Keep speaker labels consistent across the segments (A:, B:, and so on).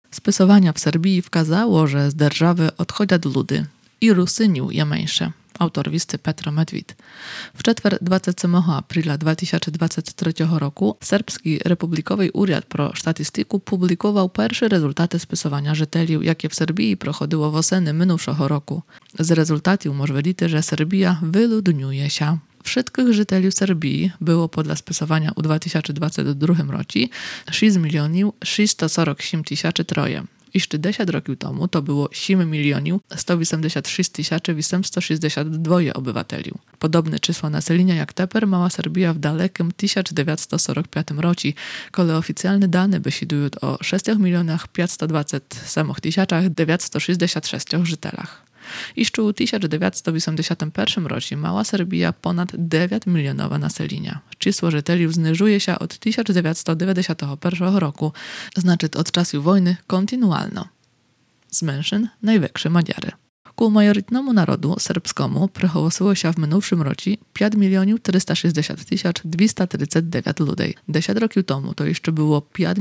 A: Spisowania w Serbii wkazało, że z держави odchodzą ludy i Rusyniu je mniejsze. Autor listy Petro Medved. W czetwер 27 aprila 2023 roku Serbski Republikowy Urząd pro Statistiku publikował pierwsze rezultaty spisowania żyteliów, jakie w Serbii prochodziło w oseny minувшого roku. Z rezultatów można widzieć, że Serbia wyludniuje się. Wszystkich żyteli Serbii było podle spisowania u 2022 roku 6 647 300. Jeszcze 10 roków temu to było 7 186 862 obywateli. Podobne czysła naselenia jak teper mała Serbia w dalekim 1945 roku, kiedy oficjalne dane besidują o 6 527 966 żytelach. Jeszcze w 1981 roku mała Serbia ponad 9 milionowa naselenia. Czysło żyteli zniżuje się od 1991 roku, znaczy od czasu wojny kontynualno. Z mężczyzn największe Madziary. Ku majorytnemu narodu serbskomu przychodziło się w minувшym roku 5 360 239 ludzi. 10 roków temu to jeszcze było 5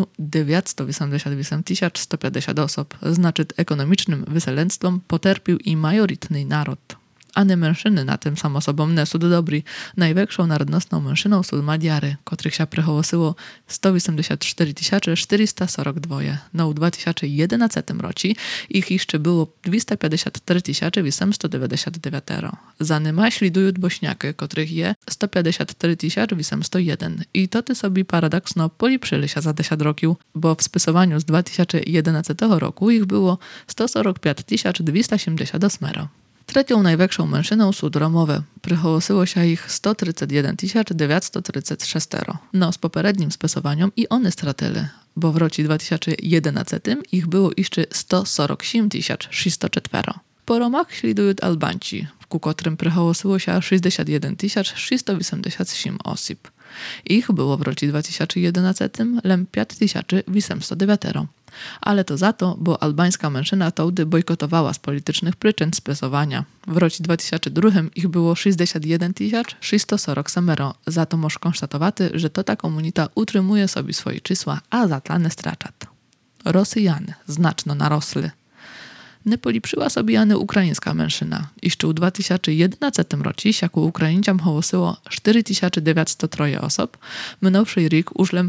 A: 988 150 osób. Znaczy ekonomicznym wyselęctwem poterpił i majorytny naród. A nie mężczyzny na tym sam osobom nie są dobry. Największą narodnostną mężczyzną są Madziary, których się przychodziło 184 442. No w 2011 roku ich jeszcze było 253 899. Za nimi śledują Bośniaki, których je 153 801. I to ty sobie paradoksno polepszyli się za 10 roków, bo w spisowaniu z 2011 roku ich było 145 278. Trzecią największą mężczyzną są Romowie. Przychodziło się ich 131 936. No z poprzednim spisowaniem i one stratyli, bo w roku 2011 ich było jeszcze 147 604. Po Romach śledują Albanci, ku którym przychodziło się 61 687 osób. Ich było w roku 2011 lem 5809. Ale to za to, bo albańska mężczyzna wtedy bojkotowała z politycznych przyczyn spisowania. W roku 2002 ich było 61 647. Za to można konstatować, że to ta komunita utrzymuje sobie swoje czysła, a za to nie stracza. Rosjanie znacznie narosli. Nie polepszyła sobie ani ukraińska mężczyzna. Jeszcze w 2011 roku się ku Ukraińcom hołosiło 4903 osób, minувший rok użlem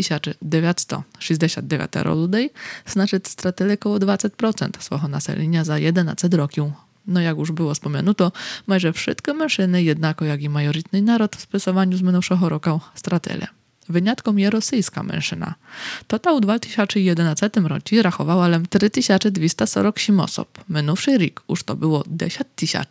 A: 3969 ludzi, znaczy stracili około 20% swojego naselenia za 11 roków. No jak już było wspomniano, майже wszystkie mężczyzny, jednako jak i majorytny naród w spisowaniu z minувшого roku stracili. Wyniatkom je rosyjska mężczyzna. To ta w 2011 roku rachowała lem 3247 osób. Minувший rok już to było 10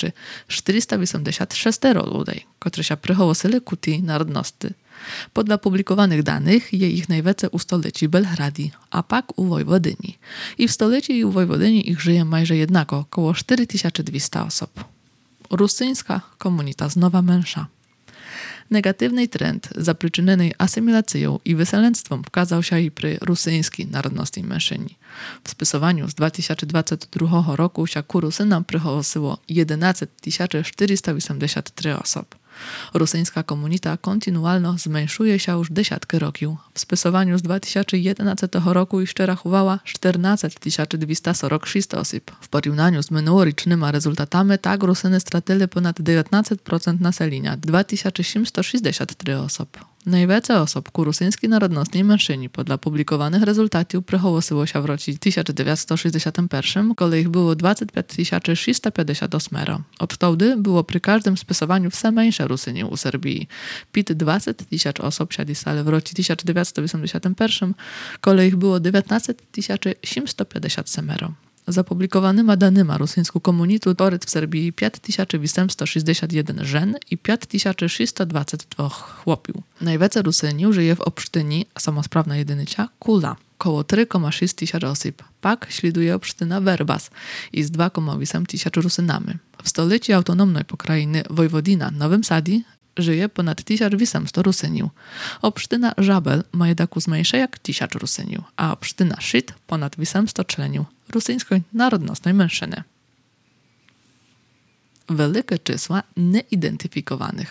A: 486 ludzi, którzy się przychodzili ku tej narodności. Podle publikowanych danych je ich najwięcej u stolicy Belgradi, a pak u Wojwodyni. I w stolicy i u Wojwodyni ich żyje майже jednako, około 4200 osób. Rusyńska komunita znowa męża. Negatywny trend zaprzyczyniony asymilacją i wyselęctwem pokazał się i przy rosyjskiej narodności mężczyźni. W spisowaniu z 2022 roku się ku Rusynom przychodziło 11 483 osób. Rosyjska komunita kontynualno zmniejszuje się już dziesiątki roków. W spisowaniu z 2011 roku jeszcze rachowała 14 246 osób. W porównaniu z minulorocznymi rezultatami tak Rusyny stracili ponad 19% naselenia, 2763 osób. Najwięcej osób ku rosyjskiej narodnostnej mężczyźni podle publikowanych rezultatów przychodziło się w roku 1961, kiedy ich było 25 658. Odtąd było przy każdym spisowaniu wse mniejsze Rusynie u Serbii. 20 000 osób się disali w roku 1981, kiedy ich było 19 757. Zapublikowanymi danymi rosyjską komunitu tworzy w Serbii 5861 żen i 5622 chłopiów. Najwięcej Rusynów żyje w obsztyni, samosprawna jedynica, Kula, koło 3,6 tysiąca osób. Pak śleduje obsztyna Verbas i z 2,8 tysiąca Rusynami. W stolicy autonomnej pokrajiny Wojwodina, Nowym Sadi, żyje ponad 1800 Rusynów. Obsztyna Żabel ma jednak zmniejsza jak 1000 Rusynów, a obsztyna Szyt ponad 800 członów rosyjskiej narodnostnej mężczyzny. Wielkie czysła nieidentyfikowanych.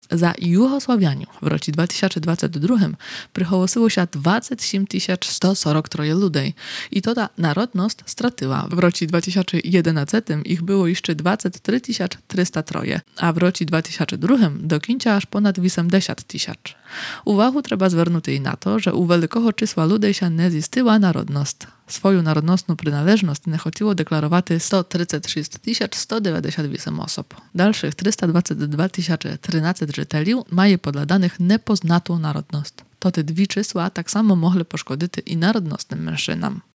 A: Za Juhosławianiu w roku 2022 przychowało się 27 143 ludzi i to ta narodność stratyła. W roku 2011 ich było jeszcze 23 303, a w roku 2002 do końca aż ponad 80 000. Uwagę trzeba zwrócić i na to, że u wielkiego czysła ludzi się nie zistyła narodność. Swoją narodnostną przynależność nie chciało deklarować 136 198 osób. Dalszych 322 013 żyteli mają podle danych niepoznatą narodność. To te dwie czysła tak samo mogły poszkodzić i narodnostnym mężczyznom.